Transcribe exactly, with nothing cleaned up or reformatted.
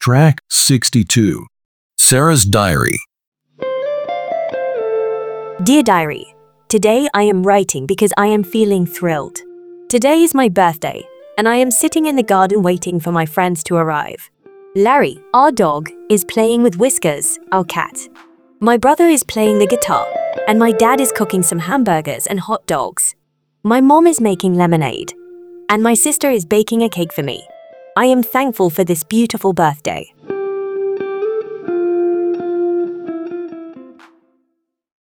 Track sixty-two. Sarah's Diary. Dear Diary, today I am writing because I am feeling thrilled. Today is my birthday, and I am sitting in the garden waiting for my friends to arrive. Larry, our dog, is playing with Whiskers, our cat. My brother is playing the guitar, and my dad is cooking some hamburgers and hot dogs. My mom is making lemonade, and my sister is baking a cake for me. I am thankful for this beautiful birthday.